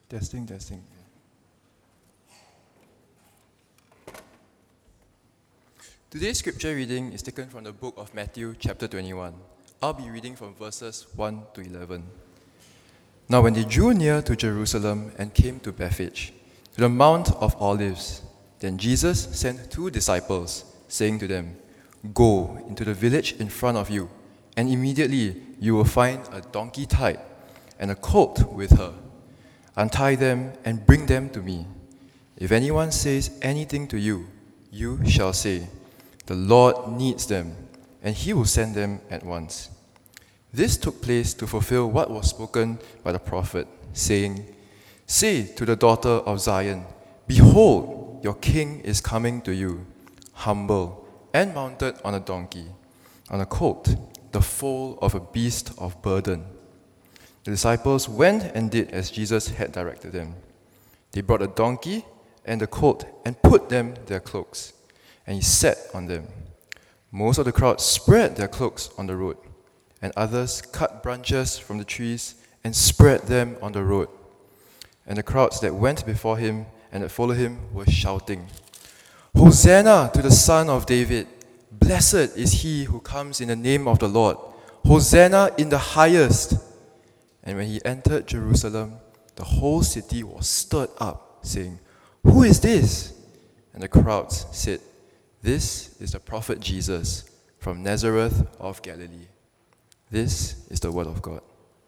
Testing, testing. Today's scripture reading is taken from the book of Matthew, chapter 21. I'll be reading from verses 1 to 11. Now when they drew near to Jerusalem and came to Bethphage, to the Mount of Olives, then Jesus sent 2 disciples, saying to them, "Go into the village in front of you, and immediately you will find a donkey tied and a colt with her. Untie them and bring them to me. If anyone says anything to you, you shall say, 'The Lord needs them,' and he will send them at once." This took place to fulfill what was spoken by the prophet, saying, "Say to the daughter of Zion, Behold, your king is coming to you, humble and mounted on a donkey, on a colt, the foal of a beast of burden." The disciples went and did as Jesus had directed them. They brought a donkey and the colt and put them their cloaks, and he sat on them. Most of the crowd spread their cloaks on the road, and others cut branches from the trees and spread them on the road. And the crowds that went before him and that followed him were shouting, "Hosanna to the Son of David! Blessed is he who comes in the name of the Lord! Hosanna in the highest!" And when he entered Jerusalem, the whole city was stirred up, saying, "Who is this?" And the crowds said, "This is the prophet Jesus from Nazareth of Galilee." This is the word of God.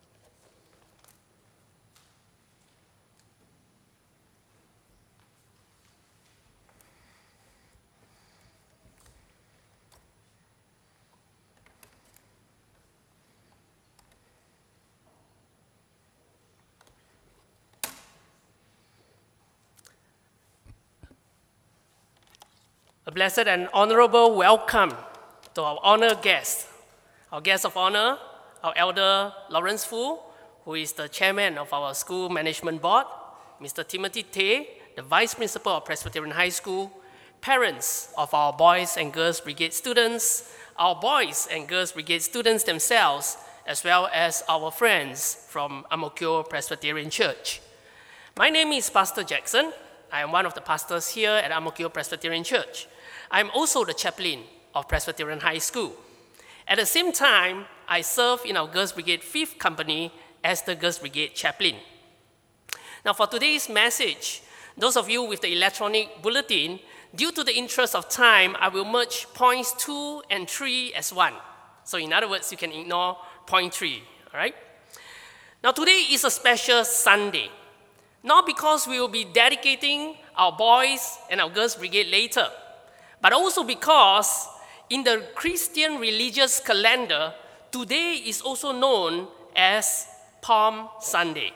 A blessed and honorable welcome to our honored guest. Our guest of honor, our elder Lawrence Fu, who is the chairman of our school management board, Mr. Timothy Tay, the vice principal of Presbyterian High School, parents of our Boys and Girls Brigade students, our Boys and Girls Brigade students themselves, as well as our friends from Ang Mo Kio Presbyterian Church. My name is Pastor Jackson. I am one of the pastors here at Ang Mo Kio Presbyterian Church. I am also the chaplain of Presbyterian High School. At the same time, I serve in our Girls Brigade 5th Company as the Girls Brigade chaplain. Now for today's message, those of you with the electronic bulletin, due to the interest of time, I will merge points 2 and 3 as one. So in other words, you can ignore point 3, all right? Now today is a special Sunday, not because we will be dedicating our Boys and our Girls Brigade later, but also because in the Christian religious calendar, today is also known as Palm Sunday.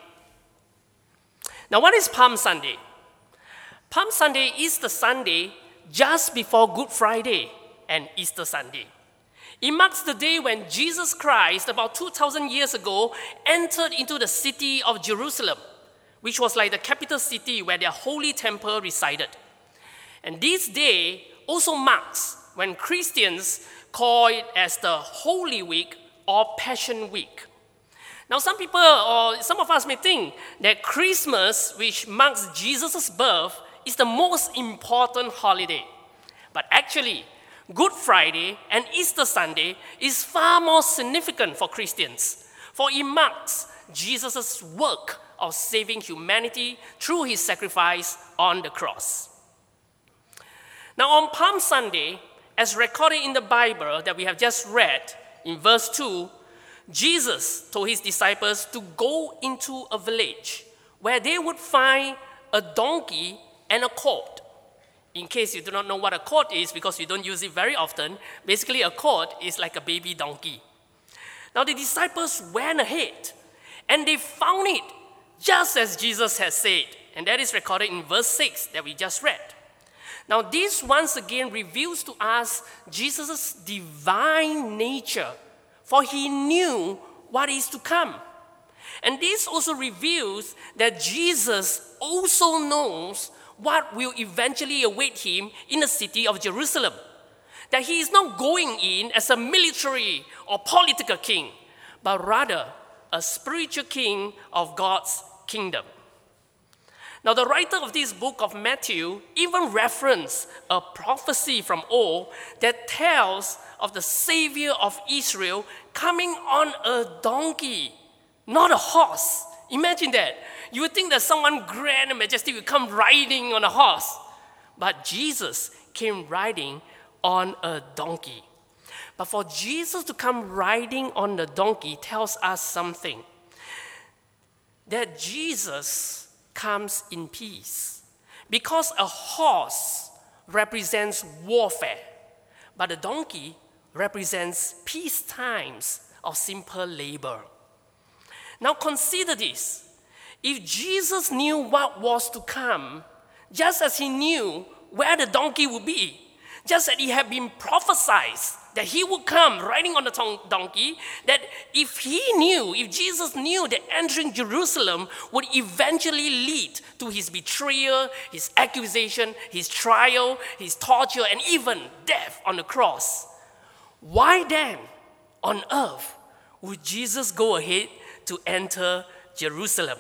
Now, what is Palm Sunday? Palm Sunday is the Sunday just before Good Friday and Easter Sunday. It marks the day when Jesus Christ, about 2,000 years ago, entered into the city of Jerusalem, which was like the capital city where their holy temple resided. And this day also marks when Christians call it as the Holy Week or Passion Week. Now some people or some of us may think that Christmas, which marks Jesus' birth, is the most important holiday. But actually, Good Friday and Easter Sunday is far more significant for Christians, for it marks Jesus' work of saving humanity through his sacrifice on the cross. Now on Palm Sunday, as recorded in the Bible that we have just read in verse 2, Jesus told his disciples to go into a village where they would find a donkey and a colt. In case you do not know what a colt is, because you don't use it very often, basically a colt is like a baby donkey. Now the disciples went ahead and they found it just as Jesus had said, and that is recorded in verse 6 that we just read. Now this once again reveals to us Jesus' divine nature, for he knew what is to come. And this also reveals that Jesus also knows what will eventually await him in the city of Jerusalem. That he is not going in as a military or political king, but rather a spiritual king of God's kingdom. Now, the writer of this book of Matthew even referenced a prophecy from old that tells of the Savior of Israel coming on a donkey, not a horse. Imagine that. You would think that someone grand and majestic would come riding on a horse. But Jesus came riding on a donkey. But for Jesus to come riding on the donkey tells us something. That Jesus comes in peace. Because a horse represents warfare, but a donkey represents peace times of simple labor. Now consider this. If Jesus knew what was to come, just as he knew where the donkey would be, just as he had been prophesied that he would come riding on the donkey, that if Jesus knew that entering Jerusalem would eventually lead to his betrayal, his accusation, his trial, his torture, and even death on the cross, why then on earth would Jesus go ahead to enter Jerusalem?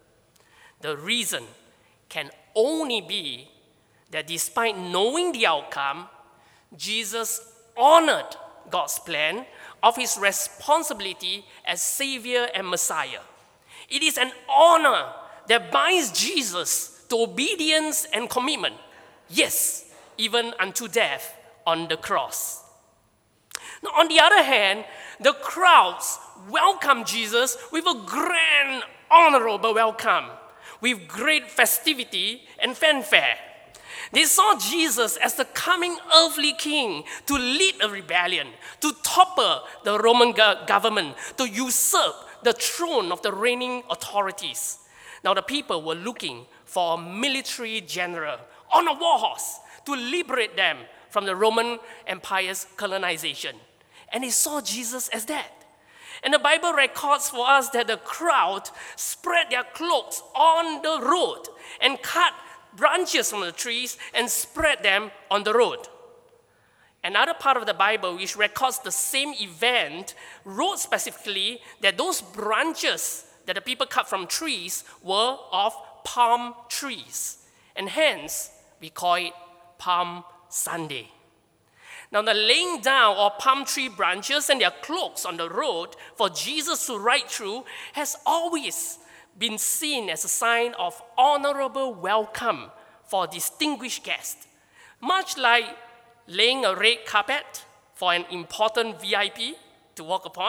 The reason can only be that despite knowing the outcome, Jesus honored God's plan of his responsibility as Savior and Messiah. It is an honor that binds Jesus to obedience and commitment, yes, even unto death on the cross. Now, on the other hand, the crowds welcomed Jesus with a grand, honorable welcome, with great festivity and fanfare. They saw Jesus as the coming earthly king to lead a rebellion, to topple the Roman government, to usurp the throne of the reigning authorities. Now the people were looking for a military general on a war horse to liberate them from the Roman Empire's colonization. And they saw Jesus as that. And the Bible records for us that the crowd spread their cloaks on the road and cut branches from the trees and spread them on the road. Another part of the Bible which records the same event wrote specifically that those branches that the people cut from trees were of palm trees. And hence, we call it Palm Sunday. Now, the laying down of palm tree branches and their cloaks on the road for Jesus to ride through has always been seen as a sign of honorable welcome for a distinguished guest, much like laying a red carpet for an important VIP to walk upon.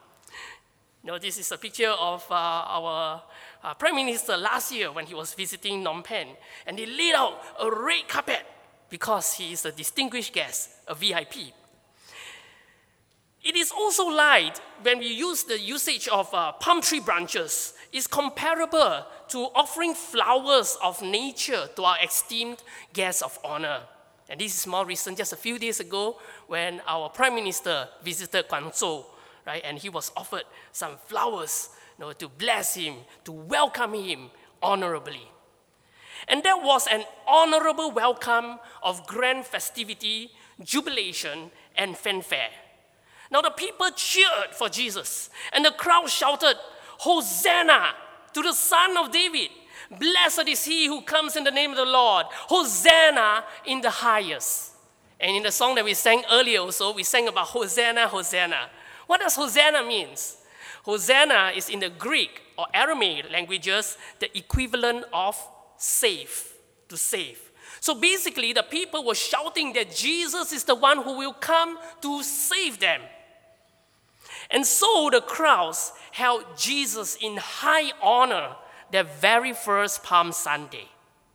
Now, this is a picture of our Prime Minister last year when he was visiting Phnom Penh, and they laid out a red carpet because he is a distinguished guest, a VIP. It is also like when we use the usage of palm tree branches, is comparable to offering flowers of nature to our esteemed guests of honor. And this is more recent, just a few days ago, when our Prime Minister visited Guangzhou, right? And he was offered some flowers, to bless him, to welcome him honorably. And that was an honorable welcome of grand festivity, jubilation, and fanfare. Now the people cheered for Jesus, and the crowd shouted, "Hosanna to the Son of David! Blessed is he who comes in the name of the Lord! Hosanna in the highest!" And in the song that we sang earlier also, we sang about Hosanna, Hosanna. What does Hosanna mean? Hosanna is in the Greek or Aramaic languages the equivalent of save, to save. So basically, the people were shouting that Jesus is the one who will come to save them. And so the crowds held Jesus in high honor their very first Palm Sunday.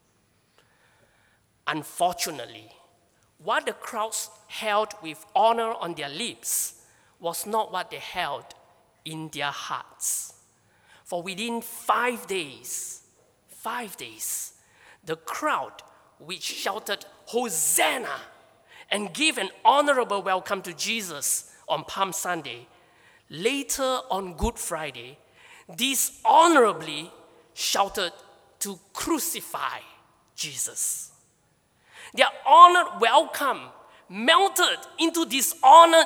Unfortunately, what the crowds held with honor on their lips was not what they held in their hearts. For within 5 days, the crowd which shouted Hosanna and gave an honorable welcome to Jesus on Palm Sunday, later on Good Friday, dishonorably shouted to crucify Jesus. Their honored welcome melted into dishonored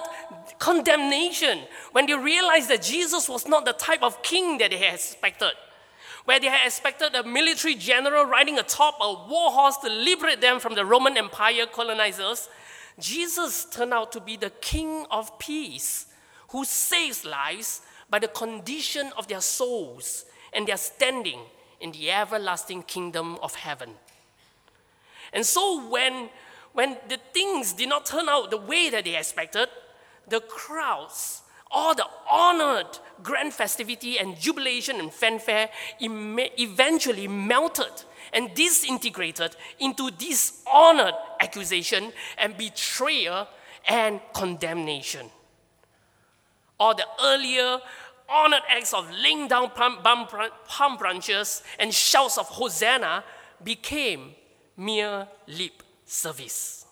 condemnation when they realized that Jesus was not the type of king that they had expected. where they had expected a military general riding atop a war horse to liberate them from the Roman Empire colonizers, Jesus turned out to be the King of Peace, who saves lives by the condition of their souls and their standing in the everlasting kingdom of heaven. And so when the things did not turn out the way that they expected, the crowds, all the honored grand festivity and jubilation and fanfare eventually melted and disintegrated into dishonored accusation and betrayal and condemnation. All the earlier honored acts of laying down palm branches and shouts of Hosanna became mere lip service.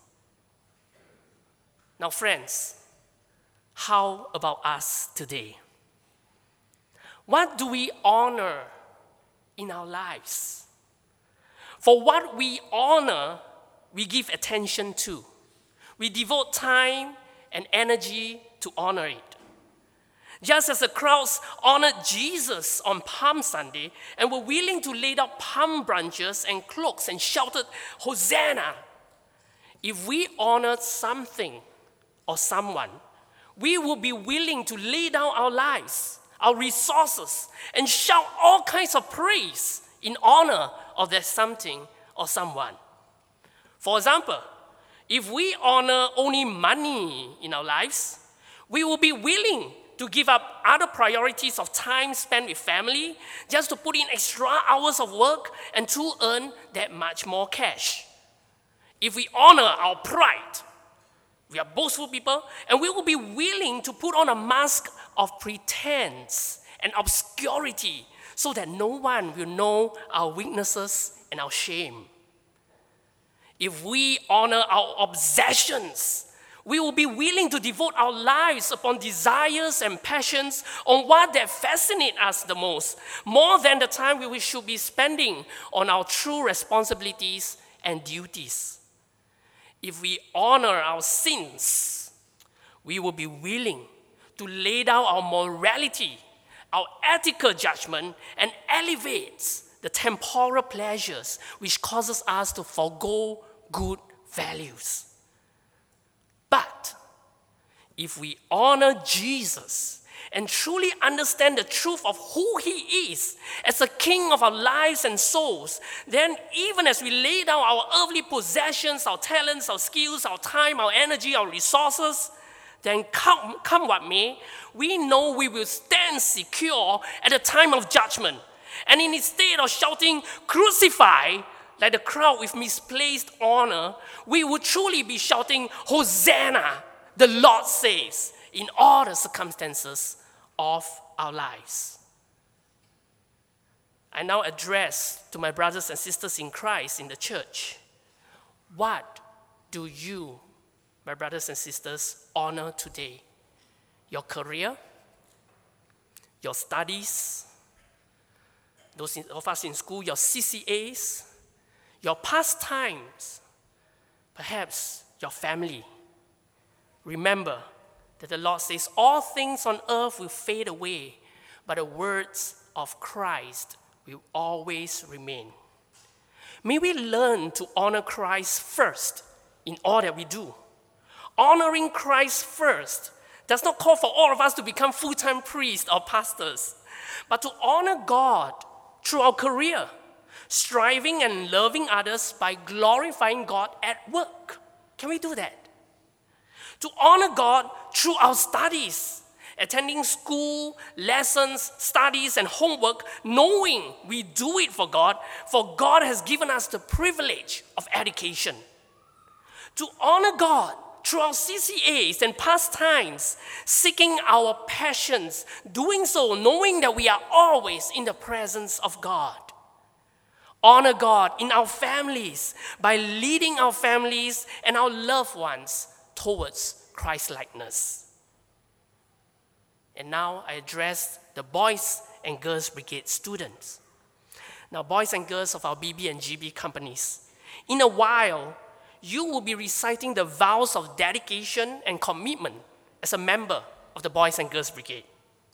Now, friends, how about us today? What do we honor in our lives? For what we honor, we give attention to. We devote time and energy to honor it. Just as the crowds honored Jesus on Palm Sunday and were willing to lay down palm branches and cloaks and shouted, Hosanna! If we honored something or someone, we will be willing to lay down our lives, our resources, and shout all kinds of praise in honor of that something or someone. For example, if we honor only money in our lives, we will be willing to give up other priorities of time spent with family just to put in extra hours of work and to earn that much more cash. If we honor our pride, we are boastful people, and we will be willing to put on a mask of pretense and obscurity so that no one will know our weaknesses and our shame. If we honor our obsessions, we will be willing to devote our lives upon desires and passions on what that fascinates us the most, more than the time we should be spending on our true responsibilities and duties. If we honor our sins, we will be willing to lay down our morality, our ethical judgment, and elevate the temporal pleasures which causes us to forego good values. But if we honor Jesus and truly understand the truth of who he is as the King of our lives and souls, then even as we lay down our earthly possessions, our talents, our skills, our time, our energy, our resources, then come what may, we know we will stand secure at the time of judgment. And instead of shouting, crucify, like the crowd with misplaced honor, we would truly be shouting, Hosanna, the Lord saves, in all the circumstances of our lives. I now address to my brothers and sisters in Christ in the church, what do you, my brothers and sisters, honor today? Your career? Your studies? Those of us in school, your CCAs? Your pastimes? Perhaps your family? Remember that the Lord says, all things on earth will fade away, but the words of Christ will always remain. May we learn to honor Christ first in all that we do. Honoring Christ first does not call for all of us to become full-time priests or pastors, but to honor God through our career, striving and loving others by glorifying God at work. Can we do that? To honor God through our studies, attending school, lessons, studies, and homework, knowing we do it for God has given us the privilege of education. To honor God through our CCAs and pastimes, seeking our passions, doing so knowing that we are always in the presence of God. Honor God in our families by leading our families and our loved ones towards Christ-likeness. And now I address the Boys and Girls Brigade students. Now, boys and girls of our BB and GB companies, in a while, you will be reciting the vows of dedication and commitment as a member of the Boys and Girls Brigade.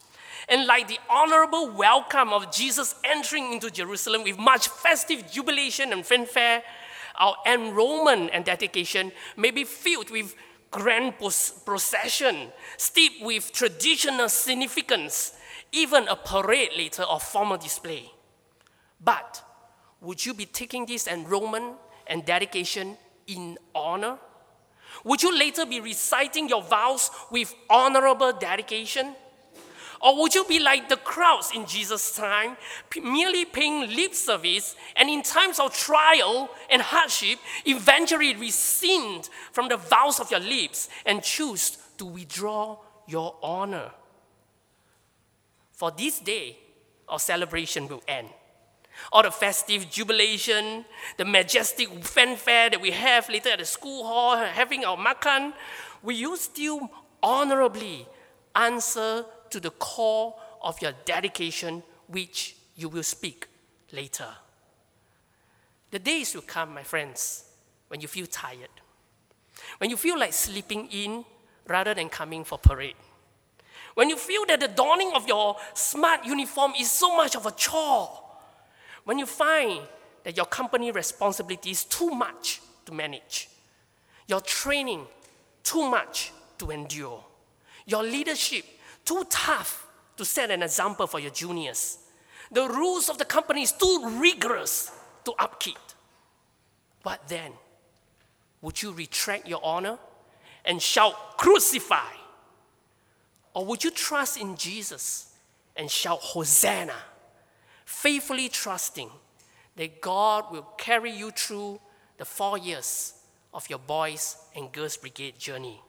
And like the honorable welcome of Jesus entering into Jerusalem with much festive jubilation and fanfare, our enrollment and dedication may be filled with grand procession, steeped with traditional significance, even a parade later or formal display. But would you be taking this enrollment and dedication in honor? Would you later be reciting your vows with honorable dedication? Or would you be like the crowds in Jesus' time, merely paying lip service, and in times of trial and hardship, eventually rescind from the vows of your lips and choose to withdraw your honor? For this day of celebration will end. All the festive jubilation, the majestic fanfare that we have later at the school hall, having our makan, will you still honorably answer to the call of your dedication, which you will speak later? The days will come, my friends, when you feel tired, when you feel like sleeping in rather than coming for parade, when you feel that the donning of your smart uniform is so much of a chore, when you find that your company responsibility is too much to manage, your training too much to endure, your leadership too tough to set an example for your juniors, the rules of the company is too rigorous to upkeep. What then? Would you retract your honor and shout, "Crucify"? Or would you trust in Jesus and shout, "Hosanna"? Faithfully trusting that God will carry you through the 4 years of your Boys and Girls Brigade journey.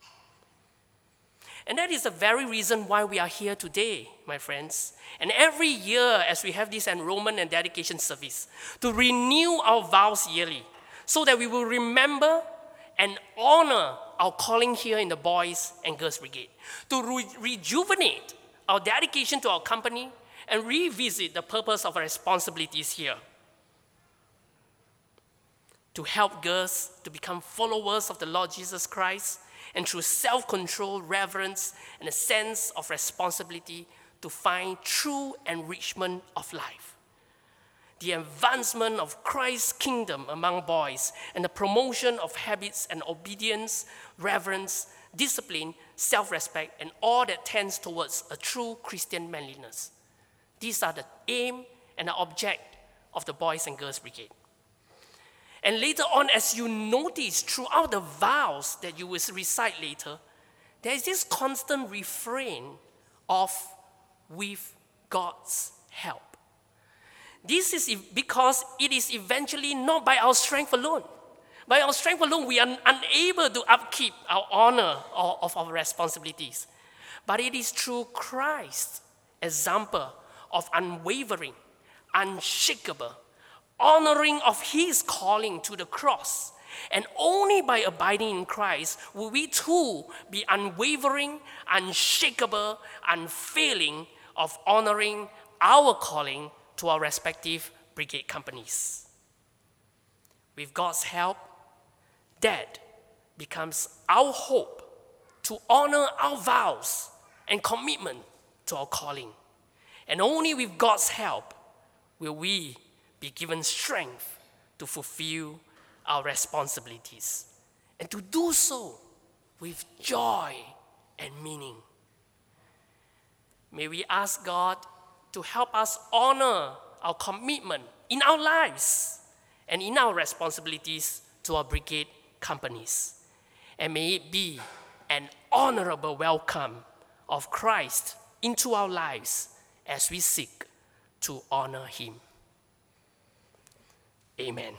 And that is the very reason why we are here today, my friends. And every year as we have this enrollment and dedication service, to renew our vows yearly, so that we will remember and honor our calling here in the Boys and Girls Brigade, to rejuvenate our dedication to our company, and revisit the purpose of our responsibilities here. To help girls to become followers of the Lord Jesus Christ, and through self-control, reverence, and a sense of responsibility to find true enrichment of life. The advancement of Christ's kingdom among boys, and the promotion of habits and obedience, reverence, discipline, self-respect, and all that tends towards a true Christian manliness. These are the aim and the object of the Boys and Girls Brigade. And later on, as you notice throughout the vows that you will recite later, there is this constant refrain of "with God's help." This is because it is eventually not by our strength alone. By our strength alone, we are unable to upkeep our honor of our responsibilities. But it is through Christ's example of unwavering, unshakable, honoring of his calling to the cross. And only by abiding in Christ will we too be unwavering, unshakable, unfailing of honoring our calling to our respective brigade companies. With God's help, that becomes our hope to honor our vows and commitment to our calling. And only with God's help will we be given strength to fulfill our responsibilities, and to do so with joy and meaning. May we ask God to help us honor our commitment in our lives and in our responsibilities to our brigade companies. And may it be an honorable welcome of Christ into our lives as we seek to honor him. Amen.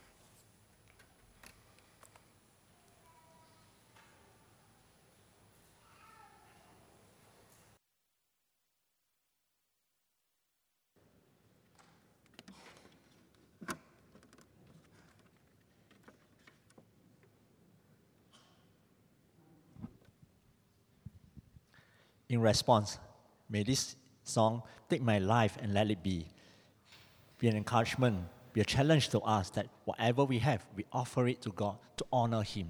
In response, may this song, "Take My Life and Let It Be an encouragement, be a challenge to us that whatever we have, we offer it to God to honor him.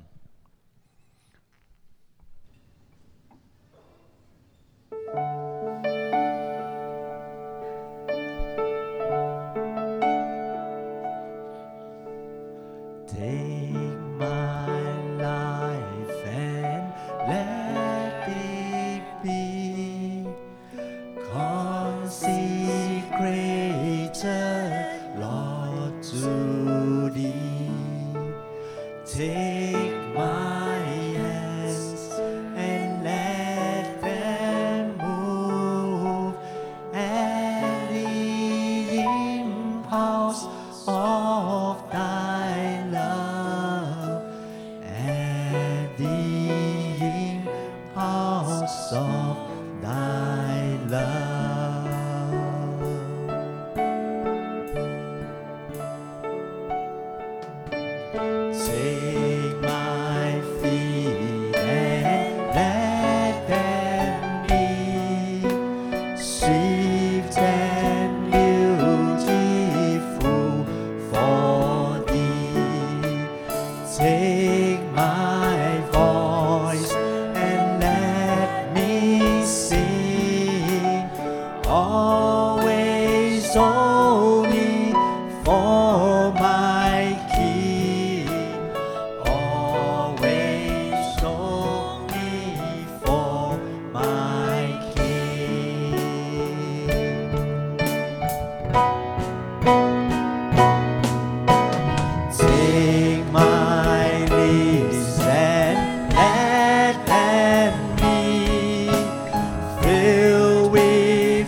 gift and beautiful for thee. Take my voice and let me sing, always only for my King, always only for my King. Take my lips and let me fill with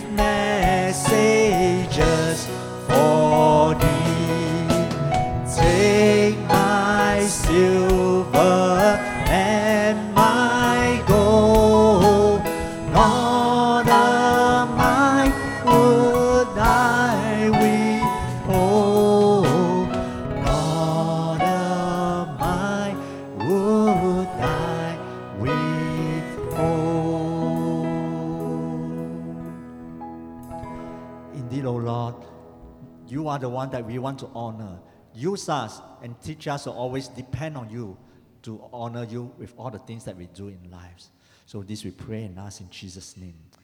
messages for thee. Take my silver and my gold, not a mine would I withhold, not a mine would I withhold. Indeed, O Lord, you are the one that we want to honor. Use us and teach us to always depend on you to honor you with all the things that we do in lives. So this we pray and ask in Jesus' name.